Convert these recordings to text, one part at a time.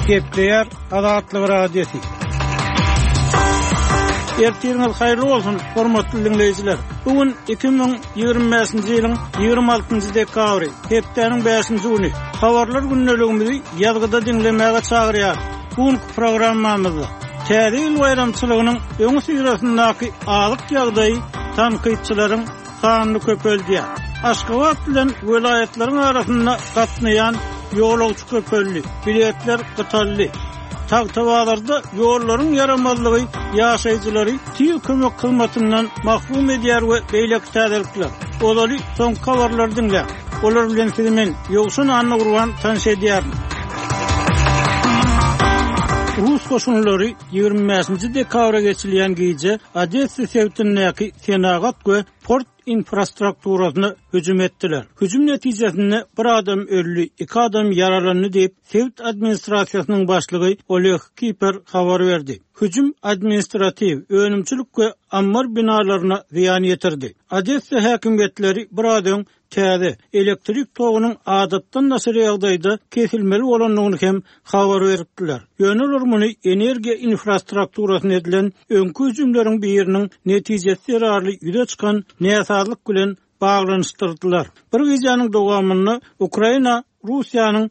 Gepleyer Azatlyk Radiosi. Ertiriniz hayırlı olsun, hormatly dinleyijiler. Bugün 2025-nji ýylyň 26-njy dekabry, hepdeniň 5-nji güni. Habarlar günneligimizi ýazgyda dinlemäge çagyrýar. Bugünkü programmamyzda täze ýyl bayramçylygynyň öňü sürasyndaky alyk ýagdaýy tanqidçilaryň sanyny köpeldiýär. Aşgabat bilen welaýatlaryň arasynda gatnaýan ýolagçy köpeldi, biletler gytaldy. Tagtawalarda ýollaryň yaramazlygy ýaşaýjylary tüýü kömek kylmatyndan mahrum edýär we beýleki täzelikler. Olary soň habarlar dinle. Olar bilen siziň ýogşun anny gurban tanış edýär. Rus koşunlary 25-nji dekabra geçilýän gece Odessa sewtindäki Senagat we port infrastrukturasyna hüjüm etdiler. Hüjüm netijesinde bir adam öldü, 2 adam yaralandy diýip Sewt administrasiýasynyň başlygy Oleg Kiper habar berdi. Hüjüm administrativ, önümçilik we ammar binalaryna ziýan ýetirdi. Odessa häkimetleri bir adam täze elektrik togunyň adatdan nasyr ýagdaýda kesilmeli bolanlygyny hem habar beripdiler. Ýöneler muny energiýa infrastrukturasyna edilen öňkü hüjümleriň biriniň netijesi ýararly ýüze çykan näsazlyk bilen baglanışdyrdylar. Bir gecäniň dowamyny Ukraina Russiýanyň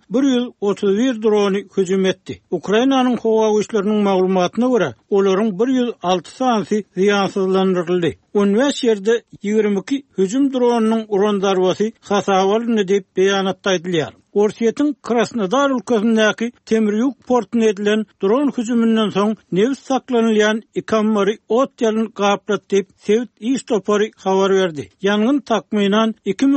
131 drony hüjüm etdi. Ukrainanyň howa güýçleriniň maglumatyna görä, olaryň 106 sany ziýansızlandyryldy. 15 ýerde 22 hüjüm dronynyň urandarbasy hasawalny diýip beýanatda aýdylýar. Orsiýetiň Krasnodar ülkesindäki Temryuk portuna edilen dron hüjümünden soň nebis saklanylýan ikammary ot ýalyn gaplat diýip Sewt Istopary habar berdi. Ýangyn takmynan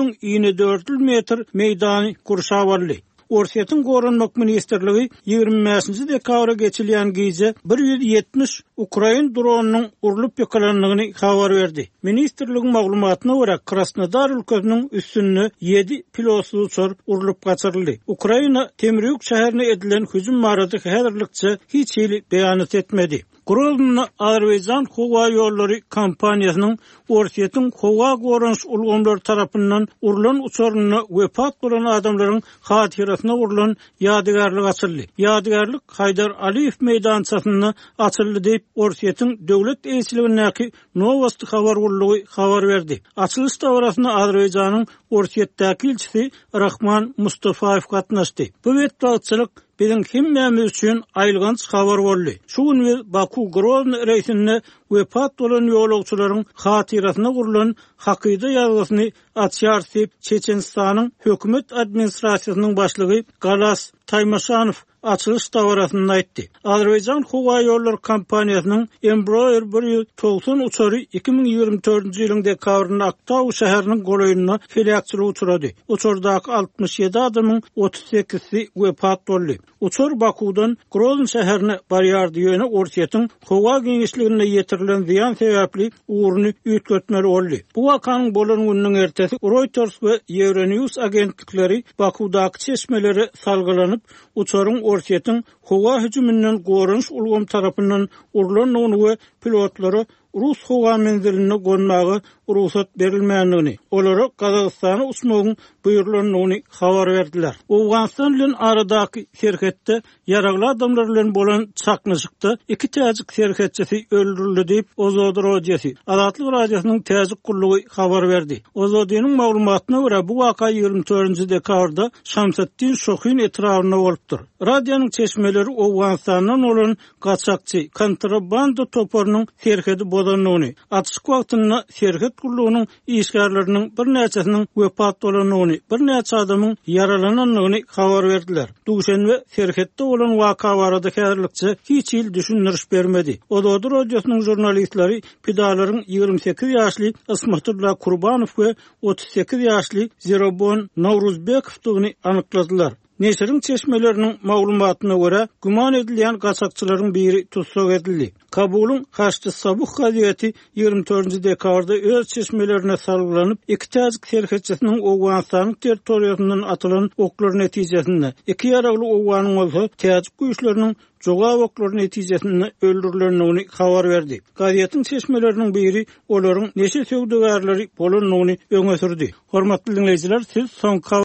2400 metr meýdany kurşap aldy. Orsiýetiň Gorunmak ministrligi 25-nji dekabra geçilýän gece 170 Ukrain dronunyň urulyp ýakalandygyny habar berdi. Ministrligiň maglumatyna görä Krasnodar ülkesiniň üstünde 7 pilotly uçur urulyp gaçyryldy. Ukraina Temryuk şäherine edilen hüjüm barada häzirlikçe hiç ýyly beýanat etmedi. Grozny Azerbaýjan howa ýollary kompaniýasynyň Orsiýetiň howa gorunç ulgamlary tarapyndan urulan uçuryna wepat bolan adamlaryň hatirasyna urulan ýadygarlyk açyldy. Ýadygarlyk Haydar Aliýew meýdançasyna açyldy diýip Orsiýetiň döwlet eýsligindäki Novosti habar gurulugy habar berdi. Açylyş dowrasyna Azerbaýjanyň Orsiýetdäki ilçisi Rahman Mustafaew gatnaşdy. Bu wetbatçylyk biziň hemmämiz üçin aýlgans habar boldy. Şu gün Baku Grozny reýsinde wepat bolan ýolagçylaryň hatirasyna gurulan hakyda ýazgysyny açýar diýip Çeçenistanyň hökümet administrasiýasynyň başlygy Galas Taýmaşanow açylyş dowrasynda aýtdy. Azerbaýjan howa ýolları kompaniýasynyň Embraer 190 uçary 2024-nji ýylyň dekabrynda Aktaw şäheriniň golaýyna felakçylyk uçurady. Uçurdaky 67 adamyň 38-si wepat boldy. Uçur Bakudan Grozny şäherine barýar diýene Orsiýetiň howa geňişligine ýetirilen ziýan sebäpli uğruny ýetmeli boldy. Bu wakanyň bolan günüň ertesi Reuters we Euronews agentlikleri Bakudaky çeşmeleri salgylanyp uçuryň Orsiýetiň howa hüjümünden gorunç ulgam tarapyndan urulanyny we pilotlary Rus howa menziline gonmagy ruhsat berilmänligini, olara Kazakstana uçmagyň buýrulanyny habar berdiler. Awganistan bilen aradaky şerhetde yaragly adamlar bilen bolan çaknyşykda 2 täzik şerhetçisi öldürildi diýip Ozod Radiosi, Azatlyk Radiosynyň täzik gurulugy habar berdi. Ozodynyň maglumatyna görä bu waka 24-nji dekabrda Şamsaddin Şohyn etrawyna bolupdyr. Radionyň çeşmeleri Awganistandan olan gaçakçy kontrabanda toparynyň şerheti bolanlygyny, açyk wagtynda şerhet gurulugynyň işgärleriniň bir näçesiniň wepat bolanyny, bir näçe adamyň yaralananyny habar berdiler. Duşenbe şerhetde bolan waka barada häzirlikçe hiç ýyl düşündiriş bermedi. Ozod Radiosynyň jurnalistleri pidalaryň 28 ýaşly Ismatullah Kurbanow we 38 ýaşly Zerobon Nowruzbekowyny anykladylar. Neşriň çeşmeleriniň maglumatyna görä, güman edilýän gaçakçylaryň biri tutsak edildi. Kabulyň Haçdy Sabuh gazetesi 24-nji dekabrda öz çeşmelerine salgylanyp 2 täzik şerhetçisiniň Awganistanyň territoriýasyndan atylan oklar netijesinde 2 ýaragly Awganyň bolsa täzik güýçleriniň jogap oklary netijesinde öldürilendigini habar berdi. Gazetin çeşmeleriniň biri olaryň neşe söwdegärleri bolanyny öňe sürdi. Hormatly dinleýijiler, siz soňky